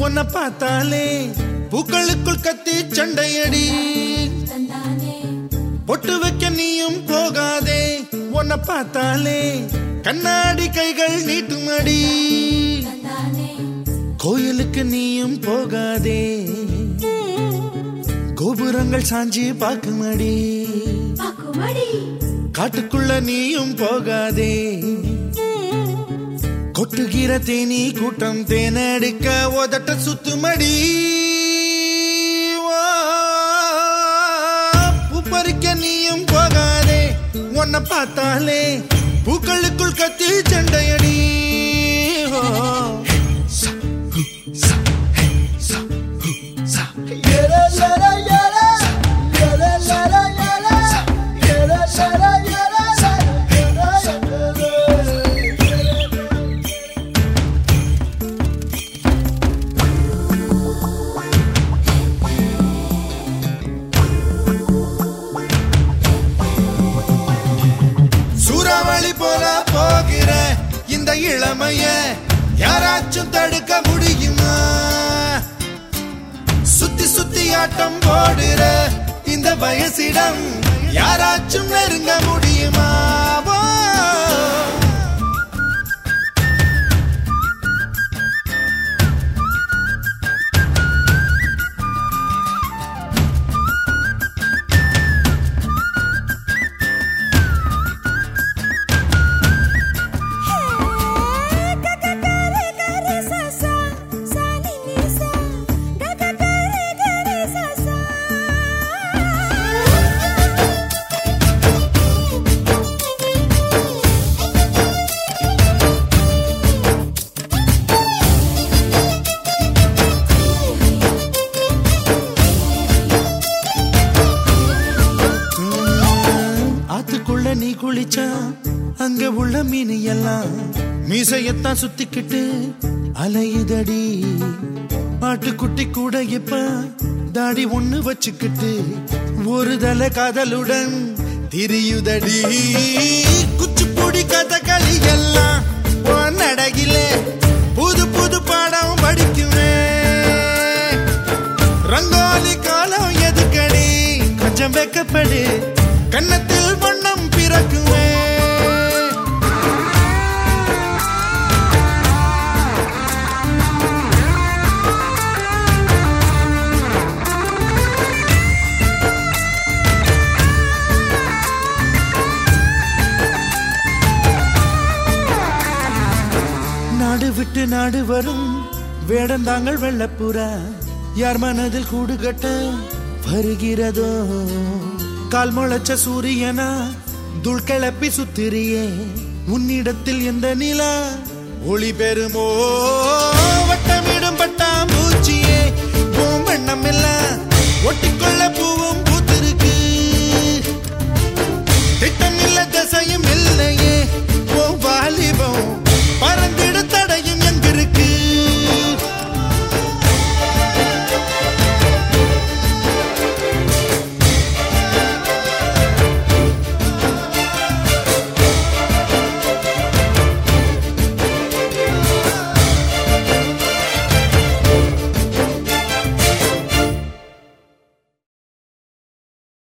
உன்னை பார்த்தாலே பூக்களுக்குள் கத்தி சண்டையடி பொட்டு வைக்க நீயும் போகாதே உன்னை பார்த்தாலே கண்ணாடி கைகள் நீட்டுமடி கோயிலுக்கு நீயும் போகாதே கோபுரங்கள் சாஞ்சி பாக்குமடி காட்டுக்குள்ள நீயும் போகாதே கொட்டுகிற தேனி கூட்டம் தேனடிக்க உதட்ட சுத்துமடி பூ பறிக்க நீயும் போகாதே உன்னை பார்த்தாலே பூக்களுக்குள் கத்தி சண்டையடி சூறாவளி போல போகிற இந்த இளமைய யாராச்சும் தடுக்க முடியுமா சுத்தி சுத்தி ஆட்டம் போடுற இந்த வயசிடம் யாராச்சும் நெருங்க முடியுமா நீ குளிச்சா அங்க உள்ள மீன் எல்லாம் மீசையத்தான் சுத்திக்கிட்டு அலையுதடி பாட்டுக்குட்டி கூட இப்ப தாடி ஒண்ணு வச்சுக்கிட்டு ஒரு தலை காதலுடன் திரியுதடி குச்சிப்புடி கதகளி எல்லாம் நடகில புது புது பாடம் படிக்குமே ரங்கோலி காலம் எதுக்கடி கொஞ்சம் வெக்கப்படு கன்னத்தில் வண்ணம் பிறக்குமே நாடு விட்டு நாடு வரும் வேடந்தாங்கள் வெள்ளப்புறா யார் மனதில் கூடு கட்ட வருகிறதோ கால் முளைச்ச சூரியனா துள் கிளப்பி சுத்திரியே உன்னிடத்தில் எந்த நிலா ஒளி பெறுமோ வட்ட